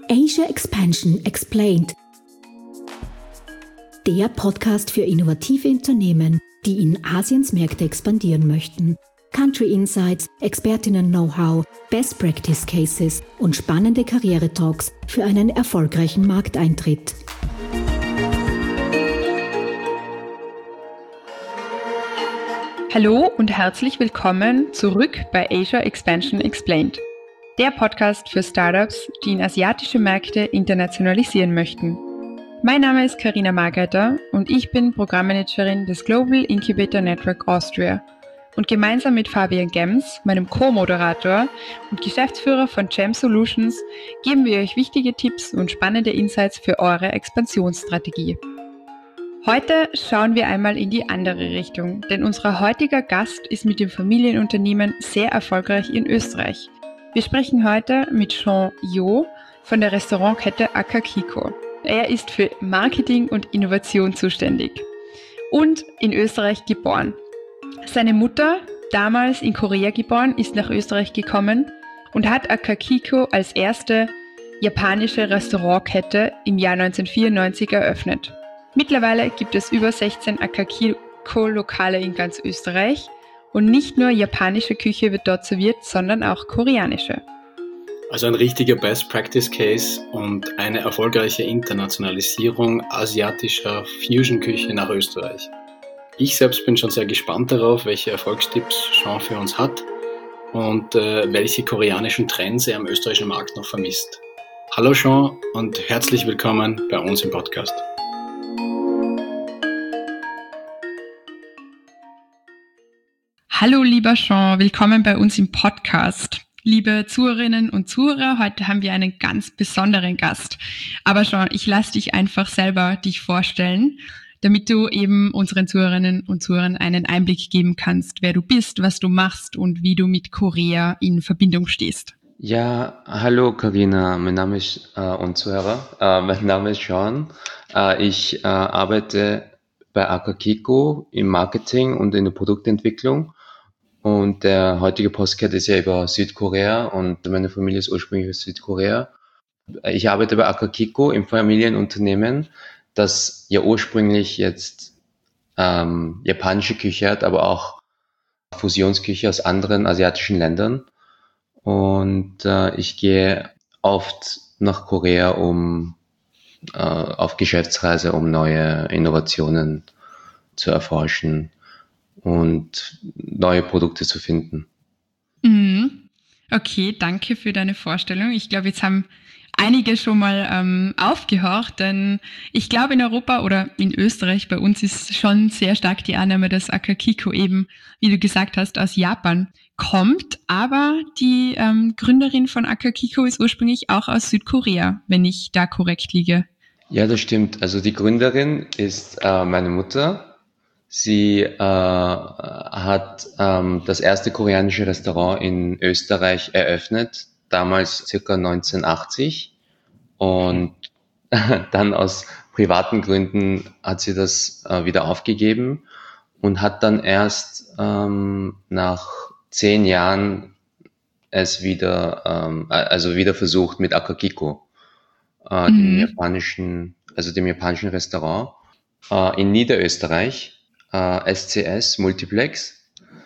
Asia Expansion Explained. Der Podcast für innovative Unternehmen, die in Asiens Märkte expandieren möchten. Country Insights, Expertinnen-Know-how, Best Practice Cases und spannende Karriere-Talks für einen erfolgreichen Markteintritt. Hallo und herzlich willkommen zurück bei Asia Expansion Explained, der Podcast für Startups, die in asiatische Märkte internationalisieren möchten. Mein Name ist Karina Margreiter und ich bin Programmmanagerin des Global Incubator Network Austria. Und gemeinsam mit Fabian Gems, meinem Co-Moderator und Geschäftsführer von GEM Solutions, geben wir euch wichtige Tipps und spannende Insights für eure Expansionsstrategie. Heute schauen wir einmal in die andere Richtung, denn unser heutiger Gast ist mit dem Familienunternehmen sehr erfolgreich in Österreich. Wir sprechen heute mit Sean Jo von der Restaurantkette Akakiko. Er ist für Marketing und Innovation zuständig und in Österreich geboren. Seine Mutter, damals in Korea geboren, ist nach Österreich gekommen und hat Akakiko als erste japanische Restaurantkette im Jahr 1994 eröffnet. Mittlerweile gibt es über 16 Akakiko-Lokale in ganz Österreich und nicht nur japanische Küche wird dort serviert, sondern auch koreanische. Also ein richtiger Best Practice Case und eine erfolgreiche Internationalisierung asiatischer Fusion-Küche nach Österreich. Ich selbst bin schon sehr gespannt darauf, welche Erfolgstipps Sean für uns hat und welche koreanischen Trends er am österreichischen Markt noch vermisst. Hallo Sean und herzlich willkommen bei uns im Podcast. Hallo lieber Sean, willkommen bei uns im Podcast. Liebe Zuhörerinnen und Zuhörer, heute haben wir einen ganz besonderen Gast. Aber Sean, ich lasse dich einfach selber dich vorstellen, damit du eben unseren Zuhörerinnen und Zuhörern einen Einblick geben kannst, wer du bist, was du machst und wie du mit Korea in Verbindung stehst. Ja, hallo Karina, mein Name ist und Zuhörer, mein Name ist Sean. Ich arbeite bei Akakiko im Marketing und in der Produktentwicklung. Und der heutige Podcast ist ja über Südkorea und meine Familie ist ursprünglich aus Südkorea. Ich arbeite bei Akakiko im Familienunternehmen, das ja ursprünglich jetzt japanische Küche hat, aber auch Fusionsküche aus anderen asiatischen Ländern. Und ich gehe oft nach Korea auf Geschäftsreise, um neue Innovationen zu erforschen und neue Produkte zu finden. Okay, danke für deine Vorstellung. Ich glaube, jetzt haben einige schon mal aufgehorcht, denn ich glaube in Europa oder in Österreich, bei uns ist schon sehr stark die Annahme, dass Akakiko eben, wie du gesagt hast, aus Japan kommt, aber die Gründerin von Akakiko ist ursprünglich auch aus Südkorea, wenn ich da korrekt liege. Ja, das stimmt. Also die Gründerin ist meine Mutter. Sie hat das erste koreanische Restaurant in Österreich eröffnet, damals circa 1980. Und dann aus privaten Gründen hat sie das wieder aufgegeben und hat dann erst nach 10 Jahren es wieder versucht mit Akakiko, dem japanischen Restaurant in Niederösterreich. SCS Multiplex.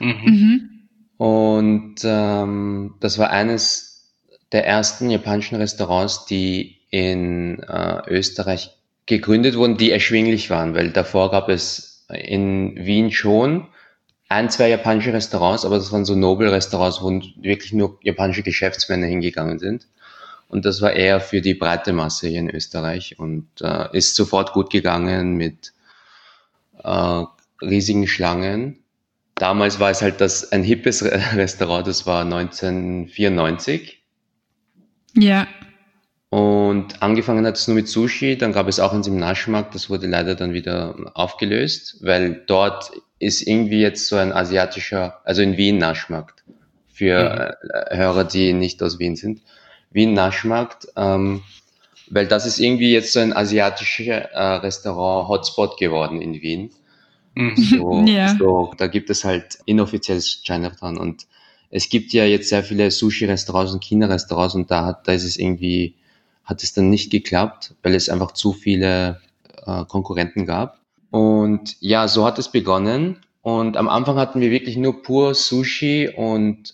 Und das war eines der ersten japanischen Restaurants, die in Österreich gegründet wurden, die erschwinglich waren, weil davor gab es in Wien schon 2 japanische Restaurants, aber das waren so Nobel-Restaurants, wo wirklich nur japanische Geschäftsmänner hingegangen sind. Und das war eher für die breite Masse hier in Österreich und ist sofort gut gegangen mit riesigen Schlangen. Damals war es halt ein hippes Restaurant, das war 1994. Ja. Und angefangen hat es nur mit Sushi, dann gab es auch eins im Naschmarkt, das wurde leider dann wieder aufgelöst, weil dort ist irgendwie jetzt so ein asiatischer, also in Wien Naschmarkt, für Hörer, die nicht aus Wien sind. Wien Naschmarkt, weil das ist irgendwie jetzt so ein asiatischer Restaurant-Hotspot geworden in Wien. So, da gibt es halt inoffizielles Chinatown und es gibt ja jetzt sehr viele Sushi-Restaurants und China-Restaurants und da ist es irgendwie hat es dann nicht geklappt, weil es einfach zu viele Konkurrenten gab. Und ja, so hat es begonnen. Und am Anfang hatten wir wirklich nur pur Sushi und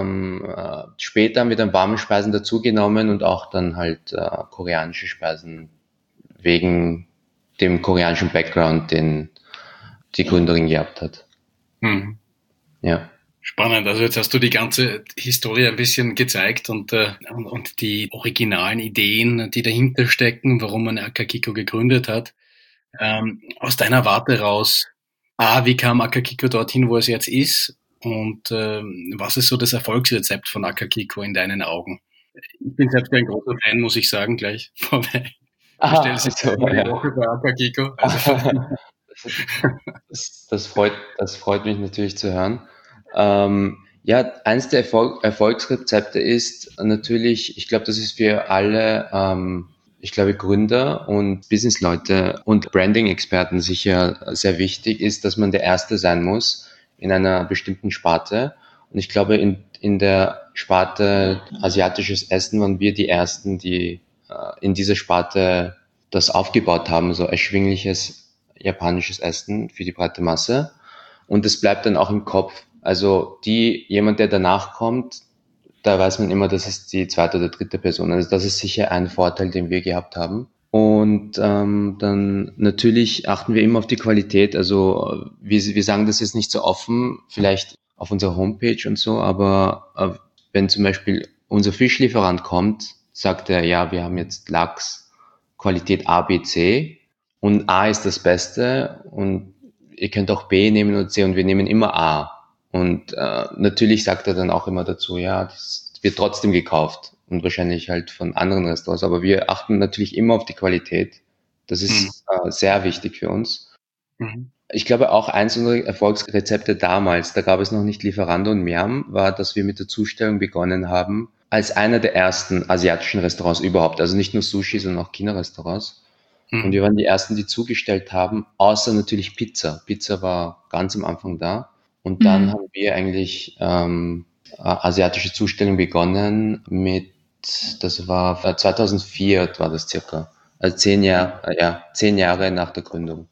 später haben wir dann warme Speisen dazugenommen und auch dann halt koreanische Speisen wegen dem koreanischen Background, den die Gründerin gehabt hat. Mhm. Ja. Spannend. Also jetzt hast du die ganze Historie ein bisschen gezeigt und die originalen Ideen, die dahinter stecken, warum man Akakiko gegründet hat. Aus deiner Warte raus, wie kam Akakiko dorthin, wo es jetzt ist? Und was ist so das Erfolgsrezept von Akakiko in deinen Augen? Ich bin selbst ein großer Fan, muss ich sagen, gleich vorweg. Ich stelle sich einmal die Woche bei Akakiko. Also das freut mich natürlich zu hören. Ja, eins der Erfolgsrezepte ist natürlich, ich glaube, das ist für alle, ich glaube, Gründer und Businessleute und Branding-Experten sicher sehr wichtig ist, dass man der Erste sein muss in einer bestimmten Sparte. Und ich glaube, in der Sparte asiatisches Essen waren wir die Ersten, die in dieser Sparte das aufgebaut haben, so erschwingliches japanisches Essen für die breite Masse. Und das bleibt dann auch im Kopf. Also jemand, der danach kommt, da weiß man immer, das ist die zweite oder dritte Person. Also das ist sicher ein Vorteil, den wir gehabt haben. Und dann natürlich achten wir immer auf die Qualität. Also wir sagen das jetzt nicht so offen, vielleicht auf unserer Homepage und so, aber wenn zum Beispiel unser Fischlieferant kommt, sagt er, ja, wir haben jetzt Lachs Qualität A, B, C und A ist das Beste und ihr könnt auch B nehmen und C und wir nehmen immer A. Und natürlich sagt er dann auch immer dazu, ja, das wird trotzdem gekauft und wahrscheinlich halt von anderen Restaurants, aber wir achten natürlich immer auf die Qualität. Das ist sehr wichtig für uns. Mhm. Ich glaube auch eins unserer Erfolgsrezepte damals, da gab es noch nicht Lieferando und Miam, war, dass wir mit der Zustellung begonnen haben, als einer der ersten asiatischen Restaurants überhaupt, also nicht nur Sushi, sondern auch China-Restaurants. Und wir waren die ersten, die zugestellt haben, außer natürlich Pizza. Pizza war ganz am Anfang da. Und dann haben wir eigentlich asiatische Zustellung begonnen das war 2004 war das circa. Also 10 Jahre nach der Gründung.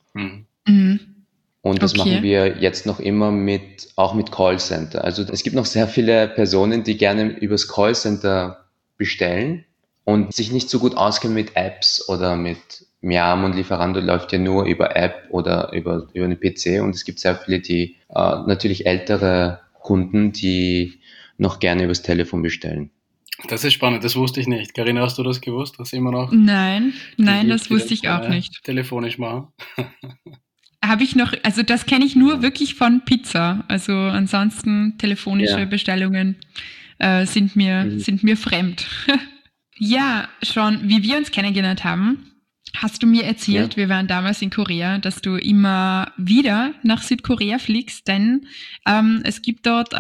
Und das machen wir jetzt noch immer auch mit Callcenter. Also es gibt noch sehr viele Personen, die gerne übers Callcenter bestellen und sich nicht so gut auskennen mit Apps oder mit Miam und Lieferando läuft ja nur über App oder über einen PC und es gibt sehr viele, die natürlich ältere Kunden, die noch gerne übers Telefon bestellen. Das ist spannend, das wusste ich nicht. Carina, hast du das gewusst, dass immer noch? Nein, das wusste ich auch nicht. Telefonisch machen. Habe ich noch, also das kenne ich nur wirklich von Pizza. Also ansonsten telefonische Bestellungen sind mir fremd. Ja, schon, wie wir uns kennengelernt haben, hast du mir erzählt, wir waren damals in Korea, dass du immer wieder nach Südkorea fliegst, denn es gibt dort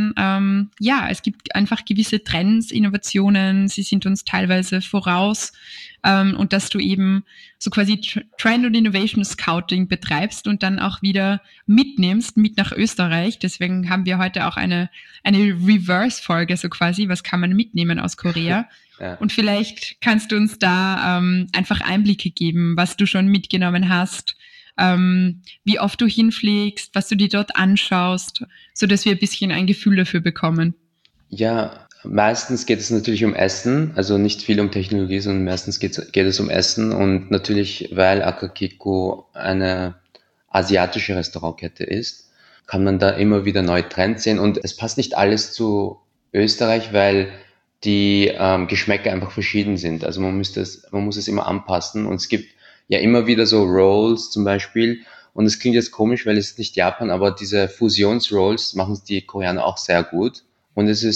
es gibt einfach gewisse Trends, Innovationen, sie sind uns teilweise voraus und dass du eben so quasi Trend- und Innovation Scouting betreibst und dann auch wieder mitnimmst mit nach Österreich. Deswegen haben wir heute auch eine Reverse-Folge so quasi, was kann man mitnehmen aus Korea? Ja. Und vielleicht kannst du uns da einfach Einblicke geben, was du schon mitgenommen hast, wie oft du hinfliegst, was du dir dort anschaust, so dass wir ein bisschen ein Gefühl dafür bekommen. Ja, meistens geht es natürlich um Essen, also nicht viel um Technologie, sondern meistens geht es um Essen und natürlich, weil Akakiko eine asiatische Restaurantkette ist, kann man da immer wieder neue Trends sehen und es passt nicht alles zu Österreich, weil die Geschmäcker einfach verschieden sind. Also man muss es immer anpassen und es gibt ja immer wieder so Rolls zum Beispiel und es klingt jetzt komisch, weil es ist nicht Japan, aber diese Fusionsrolls machen die Koreaner auch sehr gut und es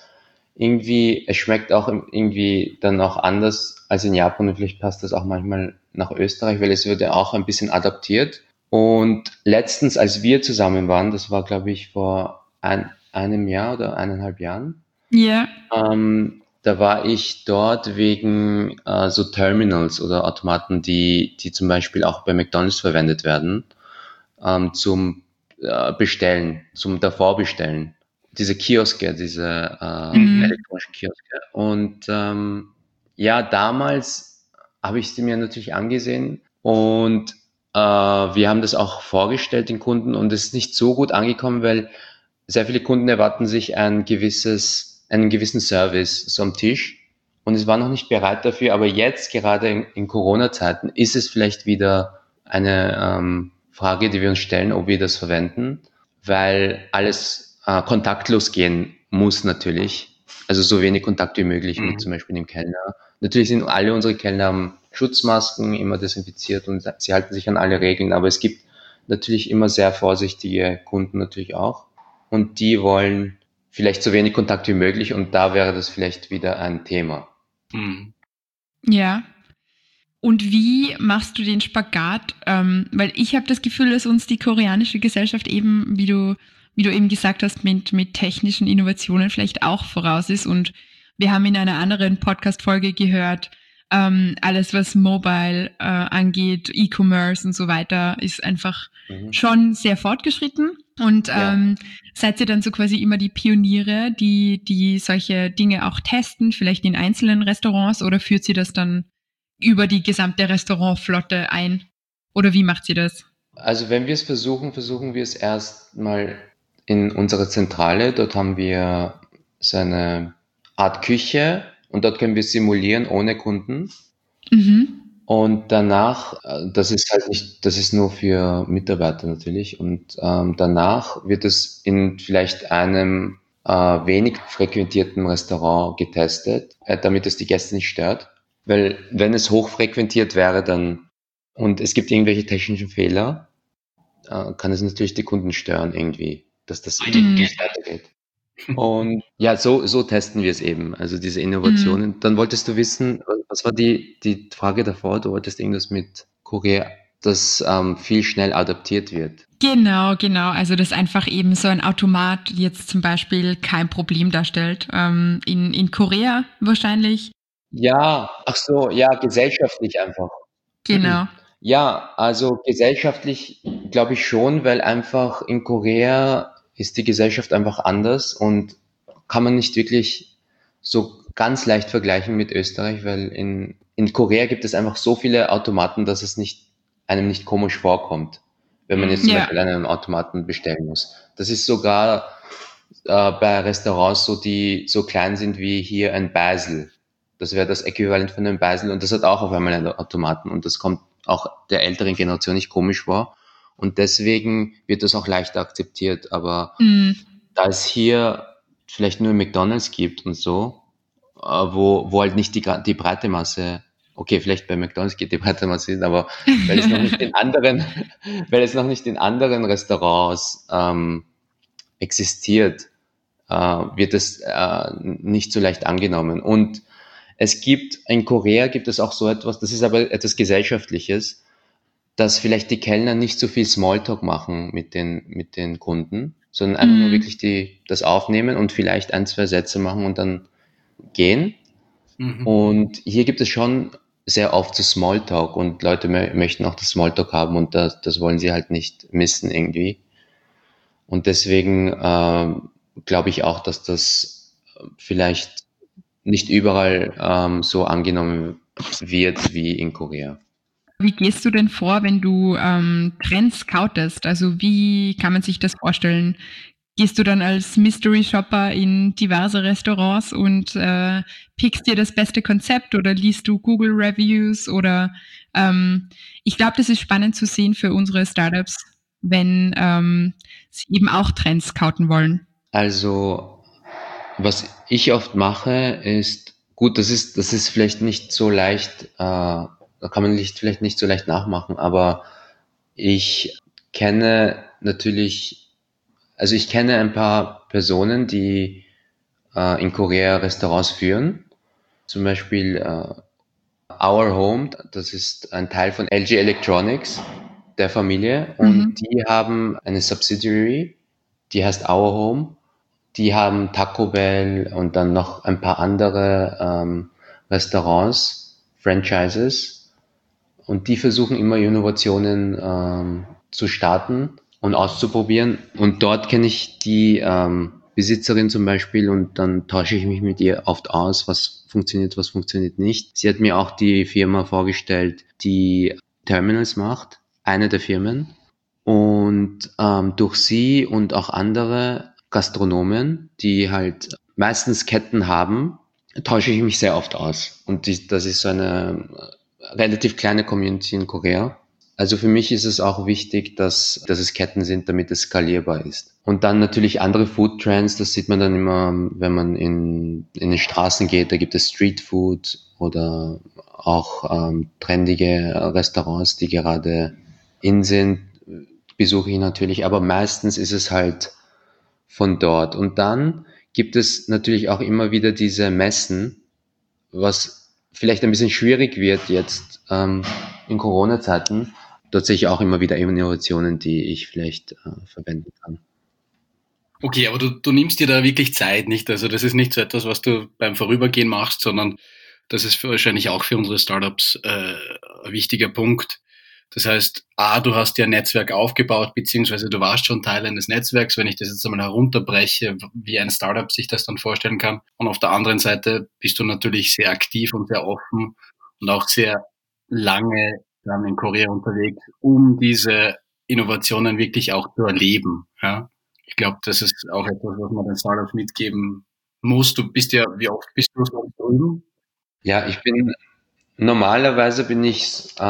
schmeckt auch irgendwie dann auch anders als in Japan und vielleicht passt das auch manchmal nach Österreich, weil es wird ja auch ein bisschen adaptiert und letztens, als wir zusammen waren, das war glaube ich vor einem Jahr oder 1,5 Jahren, ja. Da war ich dort wegen so Terminals oder Automaten, die zum Beispiel auch bei McDonald's verwendet werden, zum Bestellen, zum Davorbestellen. Diese Kioske, diese elektronischen Kioske. Und Ja, damals habe ich sie mir natürlich angesehen und wir haben das auch vorgestellt den Kunden und es ist nicht so gut angekommen, weil sehr viele Kunden erwarten sich einen gewissen Service so am Tisch und es war noch nicht bereit dafür, aber jetzt gerade in Corona-Zeiten ist es vielleicht wieder eine Frage, die wir uns stellen, ob wir das verwenden, weil alles kontaktlos gehen muss natürlich. Also so wenig Kontakt wie möglich mit zum Beispiel dem Kellner. Natürlich sind alle unsere Kellner haben Schutzmasken, immer desinfiziert und sie halten sich an alle Regeln, aber es gibt natürlich immer sehr vorsichtige Kunden natürlich auch und die wollen vielleicht so wenig Kontakt wie möglich und da wäre das vielleicht wieder ein Thema. Ja. Und wie machst du den Spagat? Weil ich habe das Gefühl, dass uns die koreanische Gesellschaft eben, wie du eben gesagt hast, mit technischen Innovationen vielleicht auch voraus ist. Und wir haben in einer anderen Podcast-Folge gehört, alles, was Mobile angeht, E-Commerce und so weiter, ist einfach schon sehr fortgeschritten. Und seid ihr dann so quasi immer die Pioniere, die solche Dinge auch testen, vielleicht in einzelnen Restaurants, oder führt sie das dann über die gesamte Restaurantflotte ein? Oder wie macht sie das? Also wenn wir es versuchen wir es erstmal in unserer Zentrale. Dort haben wir so eine Art Küche und dort können wir simulieren ohne Kunden. Und danach, das ist nur für Mitarbeiter natürlich. Und danach wird es in vielleicht einem wenig frequentierten Restaurant getestet, damit es die Gäste nicht stört. Weil wenn es hochfrequentiert wäre, dann und es gibt irgendwelche technischen Fehler, kann es natürlich die Kunden stören irgendwie, dass das nicht weitergeht. Und ja, so testen wir es eben, also diese Innovationen. Dann wolltest du wissen, was war die Frage davor? Du wolltest irgendwas mit Korea, das viel schnell adaptiert wird. Genau. Also dass einfach eben so ein Automat jetzt zum Beispiel kein Problem darstellt. In Korea wahrscheinlich. Ja, ach so, ja, gesellschaftlich einfach. Genau. Ja, also gesellschaftlich glaube ich schon, weil einfach in Korea ist die Gesellschaft einfach anders und kann man nicht wirklich so ganz leicht vergleichen mit Österreich, weil in Korea gibt es einfach so viele Automaten, dass es einem nicht komisch vorkommt, wenn man jetzt zum Beispiel an einem Automaten bestellen muss. Das ist sogar bei Restaurants so, die so klein sind wie hier ein Basel. Das wäre das Äquivalent von einem Basel und das hat auch auf einmal einen Automaten und das kommt auch der älteren Generation nicht komisch vor und deswegen wird das auch leichter akzeptiert, aber da es hier vielleicht nur McDonald's gibt und so, wo halt nicht die breite Masse, okay, vielleicht bei McDonald's geht die breite Masse hin, aber weil es noch nicht in anderen Restaurants existiert, wird es nicht so leicht angenommen und in Korea gibt es auch so etwas, das ist aber etwas Gesellschaftliches, dass vielleicht die Kellner nicht so viel Smalltalk machen mit den Kunden, sondern einfach nur wirklich das aufnehmen und vielleicht 1, 2 Sätze machen und dann gehen. Und hier gibt es schon sehr oft so Smalltalk und Leute möchten auch das Smalltalk haben und das wollen sie halt nicht missen irgendwie. Und deswegen glaube ich auch, dass das vielleicht nicht überall so angenommen wird wie in Korea. Wie gehst du denn vor, wenn du Trends scoutest? Also wie kann man sich das vorstellen? Gehst du dann als Mystery Shopper in diverse Restaurants und pickst dir das beste Konzept oder liest du Google Reviews oder ich glaube, das ist spannend zu sehen für unsere Startups, wenn sie eben auch Trends scouten wollen. Also was ich oft mache, ist, gut, das ist vielleicht nicht so leicht, da kann man vielleicht nicht so leicht nachmachen, aber ich kenne ein paar Personen, die in Korea Restaurants führen. Zum Beispiel Our Home, das ist ein Teil von LG Electronics, der Familie, und die haben eine Subsidiary, die heißt Our Home. Die haben Taco Bell und dann noch ein paar andere Restaurants, Franchises. Und die versuchen immer Innovationen zu starten und auszuprobieren. Und dort kenne ich die Besitzerin zum Beispiel, und dann tausche ich mich mit ihr oft aus, was funktioniert nicht. Sie hat mir auch die Firma vorgestellt, die Terminals macht, eine der Firmen. Und durch sie und auch andere Gastronomen, die halt meistens Ketten haben, tausche ich mich sehr oft aus. Und das ist so eine relativ kleine Community in Korea. Also für mich ist es auch wichtig, dass es Ketten sind, damit es skalierbar ist. Und dann natürlich andere Food Trends, das sieht man dann immer, wenn man in den Straßen geht, da gibt es Street Food oder auch trendige Restaurants, die gerade in sind, besuche ich natürlich, aber meistens ist es halt von dort. Und dann gibt es natürlich auch immer wieder diese Messen, was vielleicht ein bisschen schwierig wird jetzt in Corona-Zeiten. Dort sehe ich auch immer wieder Innovationen, die ich vielleicht verwenden kann. Okay, aber du nimmst dir da wirklich Zeit, nicht? Also das ist nicht so etwas, was du beim Vorübergehen machst, sondern das ist wahrscheinlich auch für unsere Startups ein wichtiger Punkt. Das heißt, du hast ja ein Netzwerk aufgebaut, beziehungsweise du warst schon Teil eines Netzwerks, wenn ich das jetzt einmal herunterbreche, wie ein Startup sich das dann vorstellen kann. Und auf der anderen Seite bist du natürlich sehr aktiv und sehr offen und auch sehr lange dann in Korea unterwegs, um diese Innovationen wirklich auch zu erleben. Ja? Ich glaube, das ist auch etwas, was man den Startups mitgeben muss. Du bist ja, wie oft bist du so drüben? Ja, normalerweise bin ich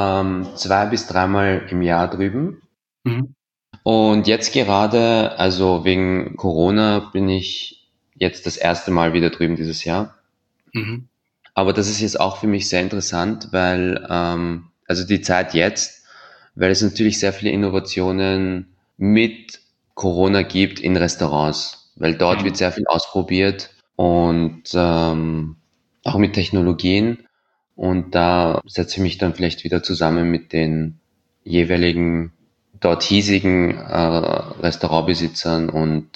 2 bis 3 Mal im Jahr drüben. Mhm. Und jetzt gerade, also wegen Corona, bin ich jetzt das erste Mal wieder drüben dieses Jahr. Mhm. Aber das ist jetzt auch für mich sehr interessant, weil, also die Zeit jetzt, weil es natürlich sehr viele Innovationen mit Corona gibt in Restaurants, weil dort wird sehr viel ausprobiert und auch mit Technologien. Und da setze ich mich dann vielleicht wieder zusammen mit den jeweiligen dort hiesigen Restaurantbesitzern und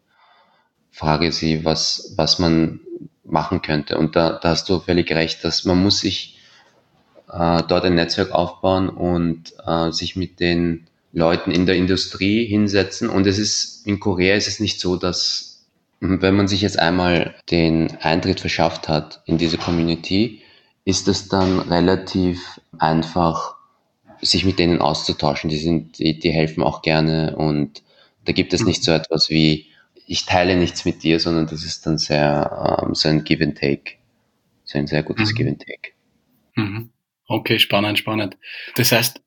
frage sie, was man machen könnte. Und da hast du völlig recht, dass man muss sich dort ein Netzwerk aufbauen und sich mit den Leuten in der Industrie hinsetzen. Und in Korea ist es nicht so, dass wenn man sich jetzt einmal den Eintritt verschafft hat in diese Community, ist es dann relativ einfach, sich mit denen auszutauschen. Die helfen auch gerne, und da gibt es nicht so etwas wie, ich teile nichts mit dir, sondern das ist dann sehr, so ein Give and Take. So ein sehr gutes Give and Take. Mhm. Okay, spannend. Das heißt,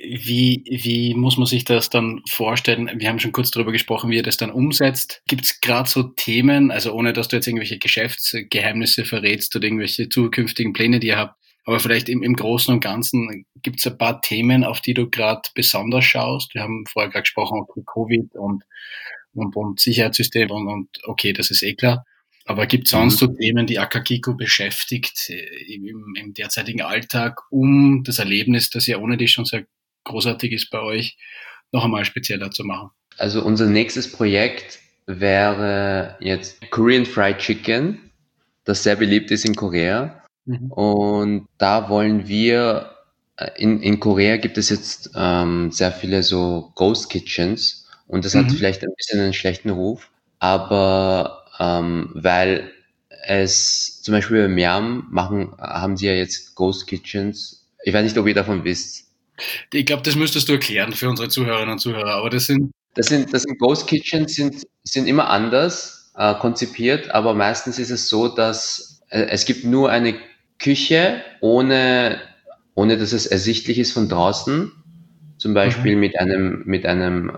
wie muss man sich das dann vorstellen? Wir haben schon kurz darüber gesprochen, wie ihr das dann umsetzt. Gibt es gerade so Themen, also ohne dass du jetzt irgendwelche Geschäftsgeheimnisse verrätst oder irgendwelche zukünftigen Pläne, die ihr habt, aber vielleicht im Großen und Ganzen gibt es ein paar Themen, auf die du gerade besonders schaust? Wir haben vorher gerade gesprochen, okay, Covid und Sicherheitssystem und okay, das ist eh klar. Aber gibt es sonst so Themen, die Akakiko beschäftigt im derzeitigen Alltag, um das Erlebnis, das ja ohne dich schon sehr großartig ist bei euch, noch einmal spezieller zu machen? Also unser nächstes Projekt wäre jetzt Korean Fried Chicken, das sehr beliebt ist in Korea. Und da wollen wir, in Korea gibt es jetzt sehr viele so Ghost Kitchens, und das hat vielleicht ein bisschen einen schlechten Ruf, aber weil es zum Beispiel bei Miam haben sie ja jetzt Ghost Kitchens. Ich weiß nicht, ob ihr davon wisst. Ich glaube, das müsstest du erklären für unsere Zuhörerinnen und Zuhörer, aber das sind Ghost Kitchens sind immer anders konzipiert, aber meistens ist es so, dass es gibt nur eine Küche, ohne dass es ersichtlich ist von draußen, zum Beispiel mit einem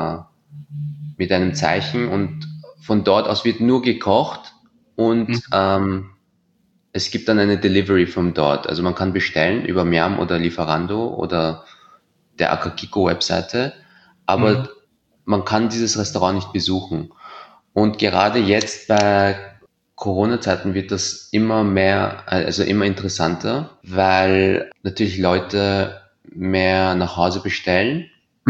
Zeichen, und von dort aus wird nur gekocht, und es gibt dann eine Delivery von dort. Also man kann bestellen über Miam oder Lieferando oder der Akakiko Webseite, aber man kann dieses Restaurant nicht besuchen. Und gerade jetzt bei Corona-Zeiten wird das immer mehr, also immer interessanter, weil natürlich Leute mehr nach Hause bestellen.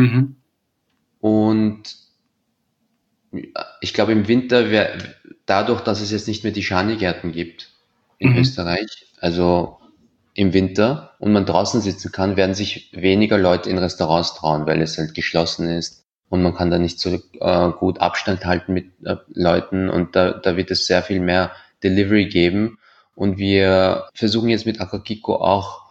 Und ich glaube, im Winter dadurch, dass es jetzt nicht mehr die Schani-Gärten gibt in Österreich, also im Winter, und man draußen sitzen kann, werden sich weniger Leute in Restaurants trauen, weil es halt geschlossen ist. und man kann da nicht so gut Abstand halten mit Leuten und da wird es sehr viel mehr Delivery geben. Und wir versuchen jetzt mit Akakiko auch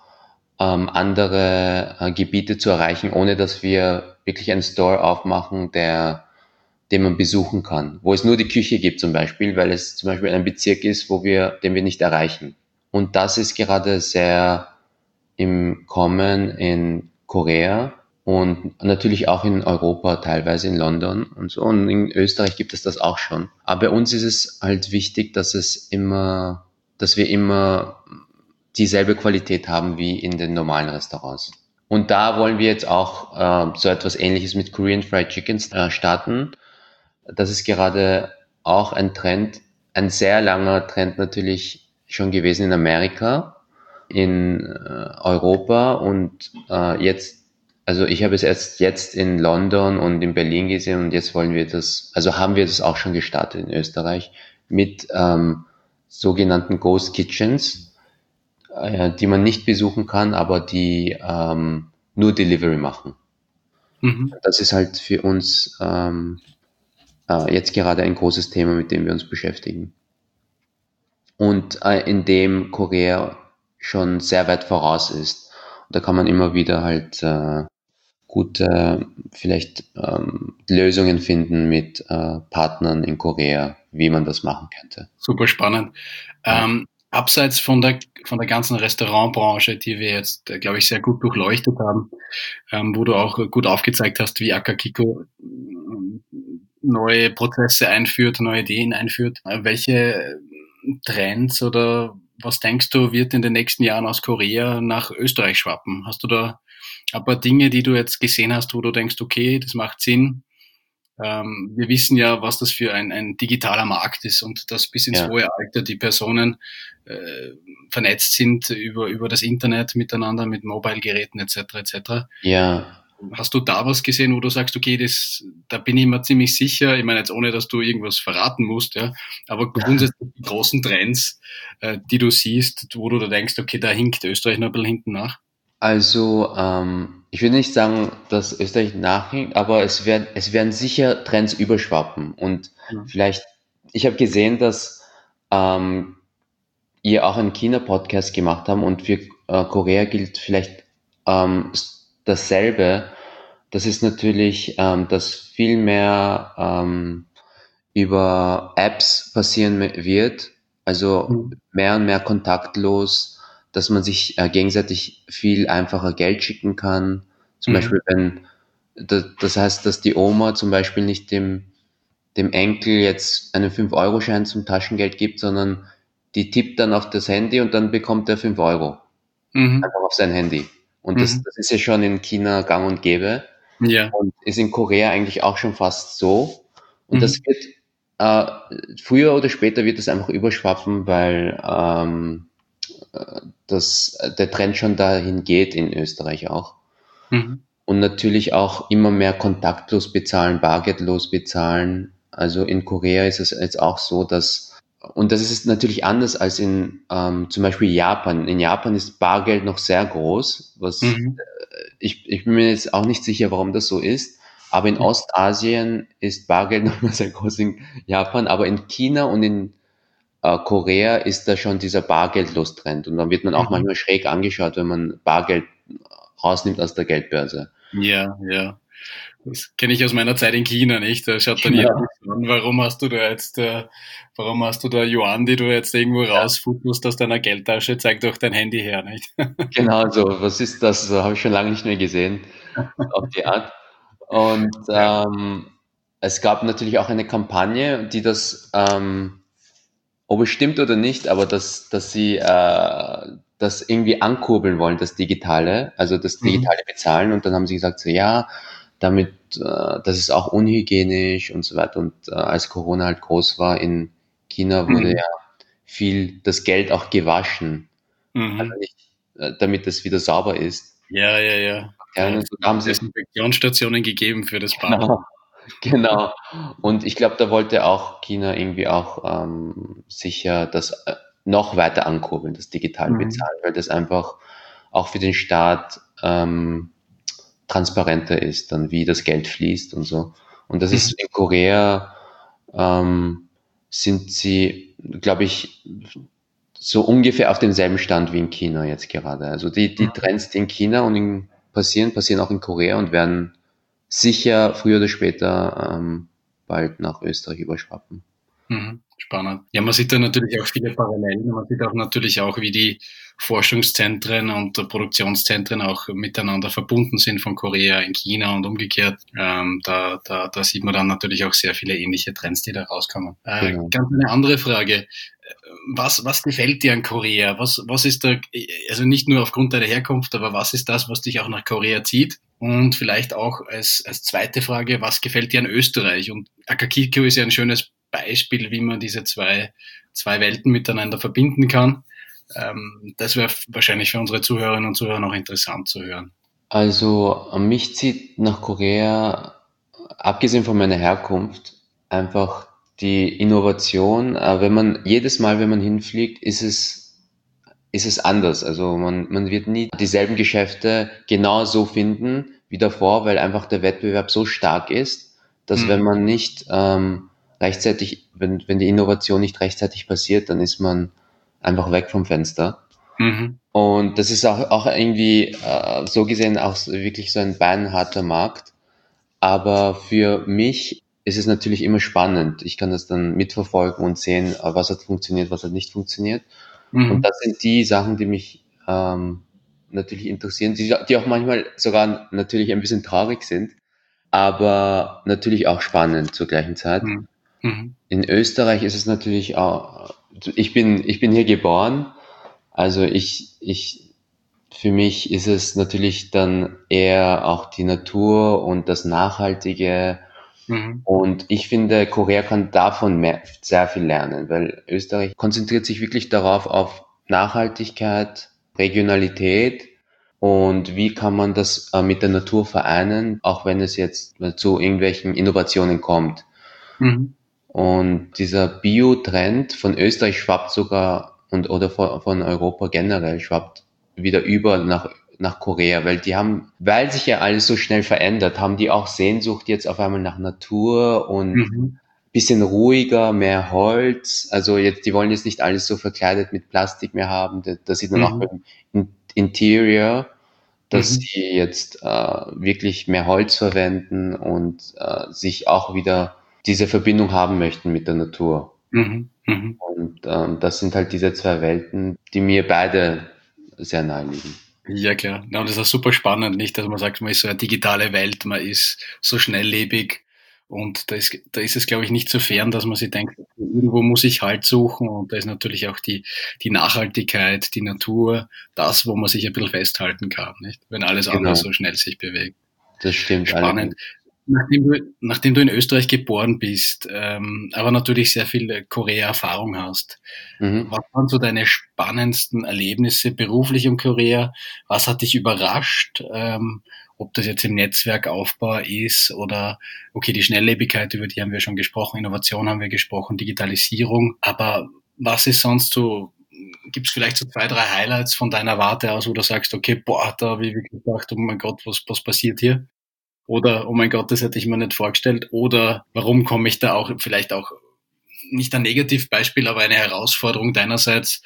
andere Gebiete zu erreichen, ohne dass wir wirklich einen Store aufmachen, den man besuchen kann, wo es nur die Küche gibt zum Beispiel, weil es zum Beispiel ein Bezirk ist, den wir nicht erreichen. Und das ist gerade sehr im Kommen in Korea und natürlich auch in Europa, teilweise in London und so. Und in Österreich gibt es das auch schon. Aber bei uns ist es halt wichtig, dass wir immer dieselbe Qualität haben wie in den normalen Restaurants. Und da wollen wir jetzt auch so etwas Ähnliches mit Korean Fried Chicken starten. Das ist gerade auch ein Trend, ein sehr langer Trend natürlich schon gewesen in Amerika, in Europa und also ich habe es erst jetzt in London und in Berlin gesehen und jetzt haben wir das auch schon gestartet in Österreich mit sogenannten Ghost Kitchens, die man nicht besuchen kann, aber die nur Delivery machen. Mhm. Das ist halt für uns jetzt gerade ein großes Thema, mit dem wir uns beschäftigen. Und in dem Korea schon sehr weit voraus ist. Und da kann man immer wieder halt gute vielleicht Lösungen finden mit Partnern in Korea, wie man das machen könnte. Super spannend. Ja. Abseits von der ganzen Restaurantbranche, die wir jetzt, glaube ich, sehr gut durchleuchtet haben, wo du auch gut aufgezeigt hast, wie Akakiko neue Prozesse einführt, neue Ideen einführt. Welche Trends oder was denkst du, wird in den nächsten Jahren aus Korea nach Österreich schwappen? Hast du da ein paar Dinge, die du jetzt gesehen hast, wo du denkst, okay, das macht Sinn? Wir wissen ja, was das für ein digitaler Markt ist und dass bis ins hohe Alter die Personen vernetzt sind über das Internet miteinander, mit Mobile-Geräten etc. etc. Ja. Hast du da was gesehen, wo du sagst, okay, da bin ich mir ziemlich sicher, ich meine jetzt ohne, dass du irgendwas verraten musst, ja, aber grundsätzlich die großen Trends, die du siehst, wo du da denkst, okay, da hinkt Österreich noch ein bisschen hinten nach? Also, ich würde nicht sagen, dass Österreich nachhinkt, aber es werden sicher Trends überschwappen und vielleicht, ich habe gesehen, dass ihr auch einen China-Podcast gemacht haben und für Korea gilt vielleicht dasselbe. Das ist natürlich, dass viel mehr über Apps passieren wird, also mehr und mehr kontaktlos, dass man sich gegenseitig viel einfacher Geld schicken kann. Zum Beispiel, das heißt, dass die Oma zum Beispiel nicht dem Enkel jetzt einen 5-Euro-Schein zum Taschengeld gibt, sondern die tippt dann auf das Handy und dann bekommt er 5 Euro. Einfach auf sein Handy. Und das ist ja schon in China gang und gäbe. Ja. Und ist in Korea eigentlich auch schon fast so. Und das wird, früher oder später wird es einfach überschwappen, weil der Trend schon dahin geht in Österreich auch. Und natürlich auch immer mehr kontaktlos bezahlen, bargeldlos bezahlen. Also in Korea ist es jetzt auch so, und das ist natürlich anders als in zum Beispiel Japan. In Japan ist Bargeld noch sehr groß, ich bin mir jetzt auch nicht sicher, warum das so ist. Aber in Ostasien ist Bargeld noch mal sehr groß in Japan. Aber in China und in Korea ist da schon dieser Bargeldlos-Trend. Und dann wird man auch manchmal schräg angeschaut, wenn man Bargeld rausnimmt aus der Geldbörse. Ja, ja. Das kenne ich aus meiner Zeit in China, nicht? Da schaut dann jeder an, warum hast du da Yuan, die du jetzt irgendwo rausfutterst aus deiner Geldtasche, zeig doch dein Handy her, nicht? Genau so, was ist das? Habe ich schon lange nicht mehr gesehen, auf die Art. Und es gab natürlich auch eine Kampagne, die das, ob es stimmt oder nicht, aber dass sie das irgendwie ankurbeln wollen, das Digitale Bezahlen. Und dann haben sie gesagt, so ja, das ist auch unhygienisch und so weiter. Und als Corona halt groß war in China, wurde ja viel das Geld auch gewaschen. Also nicht, damit das wieder sauber ist. Ja. Und so haben sie Desinfektionsstationen gegeben für das Bad. Genau. Und ich glaube, da wollte auch China irgendwie auch sicher das noch weiter ankurbeln, das digitale Bezahlen, weil das einfach auch für den Staat transparenter ist, dann wie das Geld fließt und so. Und das ist in Korea, sind sie, glaube ich, so ungefähr auf demselben Stand wie in China jetzt gerade. Also die Trends, die in China passieren auch in Korea und werden sicher früher oder später bald nach Österreich überschwappen. Spannend. Ja, man sieht da natürlich auch viele Parallelen. Man sieht auch natürlich auch, wie die Forschungszentren und Produktionszentren auch miteinander verbunden sind von Korea in China und umgekehrt. Da sieht man dann natürlich auch sehr viele ähnliche Trends, die da rauskommen. Genau. Ganz eine andere Frage. Was gefällt dir an Korea? Was ist da, also nicht nur aufgrund deiner Herkunft, aber was ist das, was dich auch nach Korea zieht? Und vielleicht auch als zweite Frage, was gefällt dir an Österreich? Und Akakiko ist ja ein schönes Beispiel, wie man diese zwei Welten miteinander verbinden kann. Das wäre wahrscheinlich für unsere Zuhörerinnen und Zuhörer noch interessant zu hören. Also mich zieht nach Korea, abgesehen von meiner Herkunft, einfach die Innovation. Jedes Mal, wenn man hinfliegt, ist es anders. Also man wird nie dieselben Geschäfte genau so finden wie davor, weil einfach der Wettbewerb so stark ist, dass wenn man nicht rechtzeitig, wenn die Innovation nicht rechtzeitig passiert, dann ist man einfach weg vom Fenster. Und das ist auch irgendwie so gesehen auch wirklich so ein beinharter Markt. Aber für mich ist es natürlich immer spannend. Ich kann das dann mitverfolgen und sehen, was hat funktioniert, was hat nicht funktioniert. Und das sind die Sachen, die mich natürlich interessieren, die auch manchmal sogar natürlich ein bisschen traurig sind, aber natürlich auch spannend zur gleichen Zeit. In Österreich ist es natürlich auch, ich bin hier geboren, also für mich ist es natürlich dann eher auch die Natur und das Nachhaltige. Und ich finde, Korea kann davon sehr viel lernen, weil Österreich konzentriert sich wirklich darauf, auf Nachhaltigkeit, Regionalität und wie kann man das mit der Natur vereinen, auch wenn es jetzt zu irgendwelchen Innovationen kommt. Und dieser Bio-Trend von Österreich schwappt sogar oder von Europa generell schwappt wieder über nach Korea, weil sich ja alles so schnell verändert, haben die auch Sehnsucht jetzt auf einmal nach Natur und bisschen ruhiger, mehr Holz. Also die wollen jetzt nicht alles so verkleidet mit Plastik mehr haben. Das sieht man auch beim Interior, dass sie jetzt wirklich mehr Holz verwenden und sich auch wieder diese Verbindung haben möchten mit der Natur. Und das sind halt diese zwei Welten, die mir beide sehr nahe liegen. Ja, klar. Ja, und das ist auch super spannend, nicht, dass man sagt, man ist so eine digitale Welt, man ist so schnelllebig und da ist es, glaube ich, nicht so fern, dass man sich denkt, irgendwo muss ich Halt suchen und da ist natürlich auch die Nachhaltigkeit, die Natur, das, wo man sich ein bisschen festhalten kann, nicht? Wenn alles andere so schnell sich bewegt. Das stimmt. Spannend. Nachdem du in Österreich geboren bist, aber natürlich sehr viel Korea-Erfahrung hast, was waren so deine spannendsten Erlebnisse beruflich in Korea? Was hat dich überrascht? Ob das jetzt im Netzwerkaufbau ist oder, okay, die Schnelllebigkeit, über die haben wir schon gesprochen, Innovation haben wir gesprochen, Digitalisierung, aber was ist sonst so, gibt es vielleicht so 2, 3 Highlights von deiner Warte aus, wo du sagst, okay, boah, da habe ich wirklich gedacht, oh mein Gott, was passiert hier? Oder, oh mein Gott, das hätte ich mir nicht vorgestellt. Oder, warum komme ich da auch, vielleicht auch nicht ein Negativbeispiel, aber eine Herausforderung deinerseits.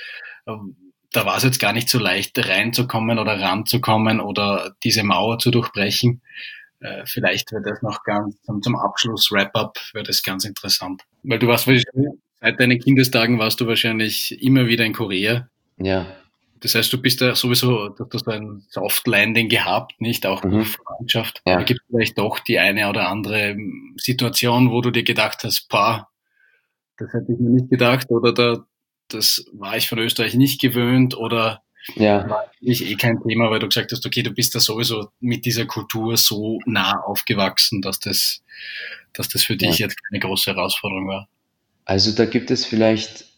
Da war es jetzt gar nicht so leicht, reinzukommen oder ranzukommen oder diese Mauer zu durchbrechen. Vielleicht wäre das noch ganz zum Abschluss, Wrap-up, wäre das ganz interessant. Weil du warst seit deinen Kindestagen warst du wahrscheinlich immer wieder in Korea. Ja. Das heißt, du bist da sowieso, du hast ein Soft Landing gehabt, nicht? Auch Freundschaft. Ja. Aber gibt es vielleicht doch die eine oder andere Situation, wo du dir gedacht hast, das hätte ich mir nicht gedacht oder das war ich von Österreich nicht gewöhnt oder war eigentlich kein Thema, weil du gesagt hast, okay, du bist da sowieso mit dieser Kultur so nah aufgewachsen, dass das für dich jetzt keine große Herausforderung war. Also da gibt es vielleicht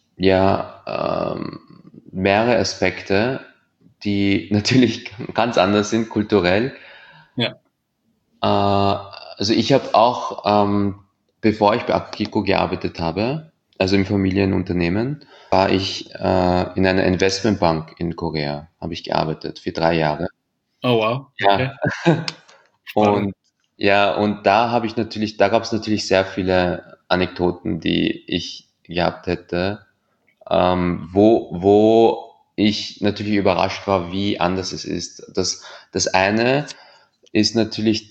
mehrere Aspekte, die natürlich ganz anders sind, kulturell. Ja. Also ich habe auch, bevor ich bei Akakiko gearbeitet habe, also im Familienunternehmen, war ich in einer Investmentbank in Korea, habe ich gearbeitet für 3 Jahre. Oh wow. Okay. Ja. Und ja, und da gab es natürlich sehr viele Anekdoten, die ich gehabt hätte, wo ich natürlich überrascht war, wie anders es ist. Das eine ist natürlich,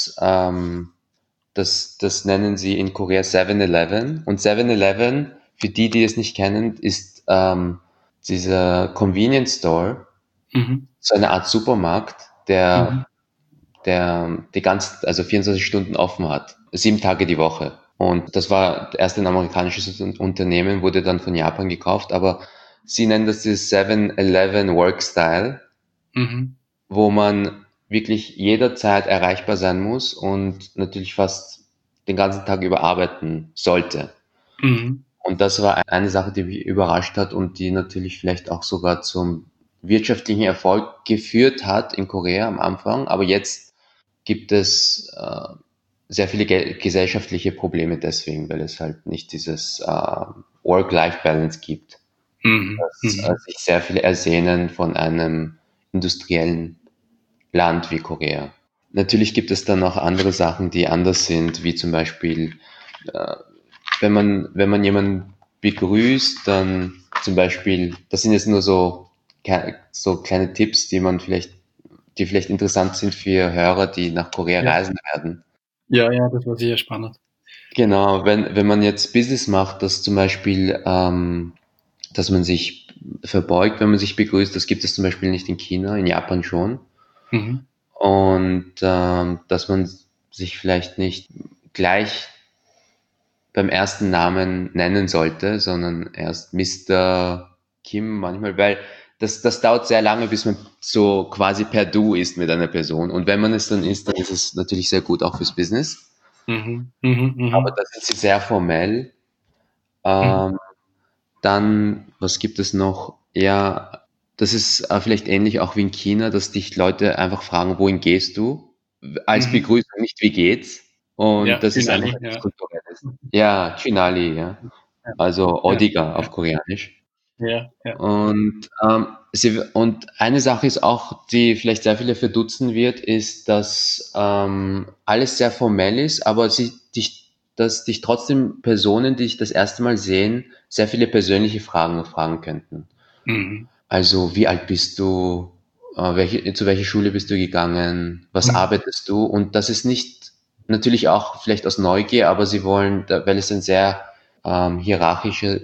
das nennen sie in Korea 7-Eleven. Und 7-Eleven, für die es nicht kennen, ist dieser Convenience Store, so eine Art Supermarkt, der also 24 Stunden offen hat, 7 Tage die Woche. Und das war erst ein amerikanisches Unternehmen, wurde dann von Japan gekauft, aber sie nennen das 7-Eleven Work Style, wo man wirklich jederzeit erreichbar sein muss und natürlich fast den ganzen Tag über arbeiten sollte. Und das war eine Sache, die mich überrascht hat und die natürlich vielleicht auch sogar zum wirtschaftlichen Erfolg geführt hat in Korea am Anfang, aber jetzt gibt es sehr viele gesellschaftliche Probleme deswegen, weil es halt nicht dieses Work-Life-Balance gibt. Das sich sehr viele ersehnen von einem industriellen Land wie Korea. Natürlich gibt es dann auch andere Sachen, die anders sind, wie zum Beispiel, wenn man jemanden begrüßt, dann zum Beispiel, das sind jetzt nur so kleine Tipps, die vielleicht interessant sind für Hörer, die nach Korea reisen werden. Ja, das war sicher spannend. Genau, wenn man jetzt Business macht, dass zum Beispiel, dass man sich verbeugt, wenn man sich begrüßt, das gibt es zum Beispiel nicht in China, in Japan schon. Und dass man sich vielleicht nicht gleich beim ersten Namen nennen sollte, sondern erst Mr. Kim manchmal, weil das dauert sehr lange, bis man so quasi per Du ist mit einer Person. Und wenn man es dann ist es natürlich sehr gut auch fürs Business. Aber da sind sie sehr formell. Dann, was gibt es noch? Ja, das ist vielleicht ähnlich auch wie in China, dass dich Leute einfach fragen, wohin gehst du? Als Begrüßung, nicht wie geht's? Und das Chinali, ist einfach etwas Kulturelles. Ja, Chinali, ja. Also Odiga auf Koreanisch. Ja. Und eine Sache ist auch, die vielleicht sehr viele verdutzen wird, ist, dass alles sehr formell ist, aber dass dich trotzdem Personen, die dich das erste Mal sehen, sehr viele persönliche Fragen fragen könnten. Also, wie alt bist du? Zu welcher Schule bist du gegangen? Was arbeitest du? Und das ist nicht, natürlich auch vielleicht aus Neugier, aber sie wollen, weil es eine sehr hierarchische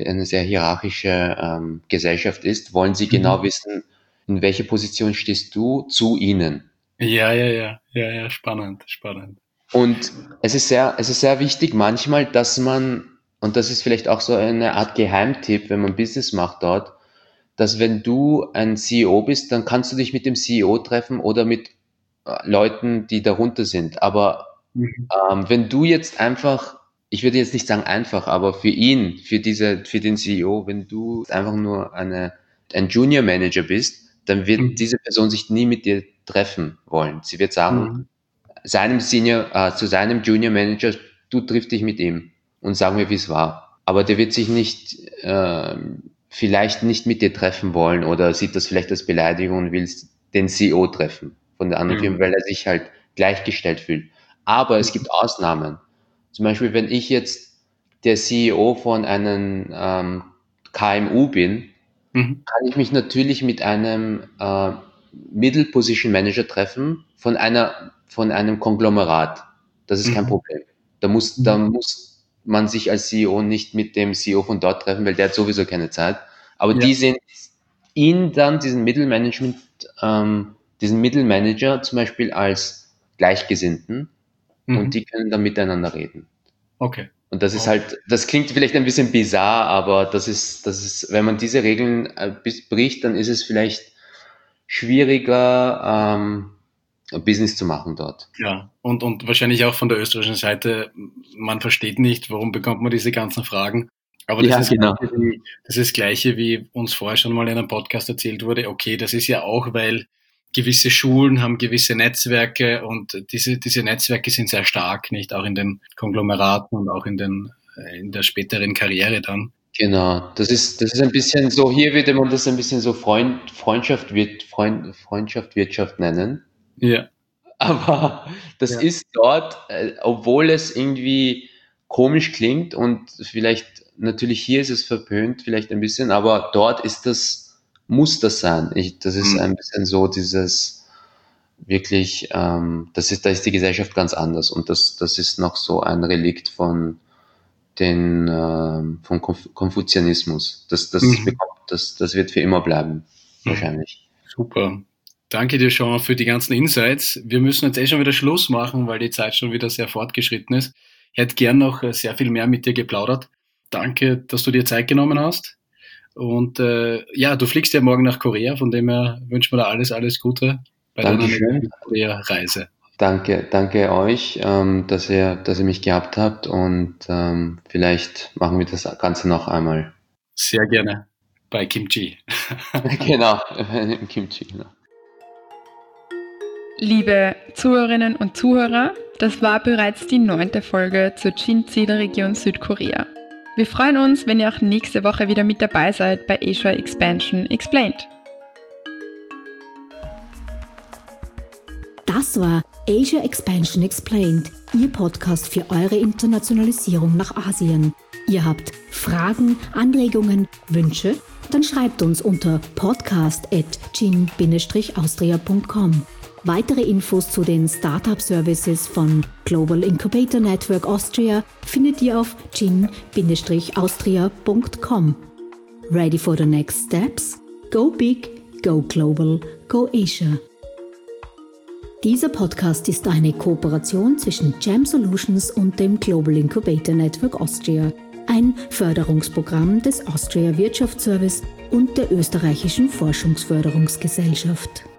Gesellschaft ist, wollen sie genau wissen, in welcher Position stehst du zu ihnen. Ja, spannend. Und es ist sehr wichtig manchmal, dass man, und das ist vielleicht auch so eine Art Geheimtipp, wenn man Business macht dort, dass wenn du ein CEO bist, dann kannst du dich mit dem CEO treffen oder mit Leuten, die darunter sind. Aber wenn du jetzt einfach, ich würde jetzt nicht sagen einfach, aber für ihn, für den CEO, wenn du einfach nur ein Junior Manager bist, dann wird diese Person sich nie mit dir treffen wollen. Sie wird sagen, zu seinem Junior Manager, du triffst dich mit ihm und sag mir, wie es war. Aber der wird sich vielleicht nicht mit dir treffen wollen oder sieht das vielleicht als Beleidigung und will den CEO treffen von der anderen Firma, weil er sich halt gleichgestellt fühlt. Aber es gibt Ausnahmen. Zum Beispiel, wenn ich jetzt der CEO von einem KMU bin, kann ich mich natürlich mit einem Middle Position Manager treffen von einem Konglomerat. Das ist kein Problem. Da muss man sich als CEO nicht mit dem CEO von dort treffen, weil der hat sowieso keine Zeit. Aber die sehen ihn dann, diesen Middle Manager zum Beispiel als Gleichgesinnten und die können dann miteinander reden. Okay. Und das ist halt, das klingt vielleicht ein bisschen bizarr, aber das ist, wenn man diese Regeln bricht, dann ist es vielleicht schwieriger, Business zu machen dort. Ja, und wahrscheinlich auch von der österreichischen Seite, man versteht nicht, warum bekommt man diese ganzen Fragen. Aber das ist das Gleiche, wie uns vorher schon mal in einem Podcast erzählt wurde. Okay, das ist ja auch, weil gewisse Schulen haben gewisse Netzwerke und diese Netzwerke sind sehr stark, nicht auch in den Konglomeraten und auch in der späteren Karriere dann. Genau, das ist ein bisschen so, hier würde man das ein bisschen so Freundschaft Wirtschaft nennen. Ja. Aber das ist dort, obwohl es irgendwie komisch klingt und vielleicht, natürlich hier ist es verpönt, vielleicht ein bisschen, aber dort muss das sein. Das ist ein bisschen so dieses wirklich, da ist die Gesellschaft ganz anders und das ist noch so ein Relikt von Konfuzianismus. Das wird für immer bleiben, wahrscheinlich. Super. Danke dir, Sean, für die ganzen Insights. Wir müssen jetzt schon wieder Schluss machen, weil die Zeit schon wieder sehr fortgeschritten ist. Ich hätte gern noch sehr viel mehr mit dir geplaudert. Danke, dass du dir Zeit genommen hast. Und du fliegst ja morgen nach Korea, von dem her wünschen wir da alles Gute bei deiner Korea-Reise. Danke euch, dass ihr mich gehabt habt und vielleicht machen wir das Ganze noch einmal. Sehr gerne. Bei Kimchi. Genau, Kimchi, genau. Liebe Zuhörerinnen und Zuhörer, das war bereits die 9. Folge zur Chin-Ziel-Region Südkorea. Wir freuen uns, wenn ihr auch nächste Woche wieder mit dabei seid bei Asia Expansion Explained. Das war Asia Expansion Explained, Ihr Podcast für eure Internationalisierung nach Asien. Ihr habt Fragen, Anregungen, Wünsche? Dann schreibt uns unter podcast@chin-austria.com. Weitere Infos zu den Startup-Services von Global Incubator Network Austria findet ihr auf chin-austria.com. Ready for the next steps? Go big, go global, go Asia. Dieser Podcast ist eine Kooperation zwischen Jam Solutions und dem Global Incubator Network Austria, ein Förderungsprogramm des Austria Wirtschaftsservice und der österreichischen Forschungsförderungsgesellschaft.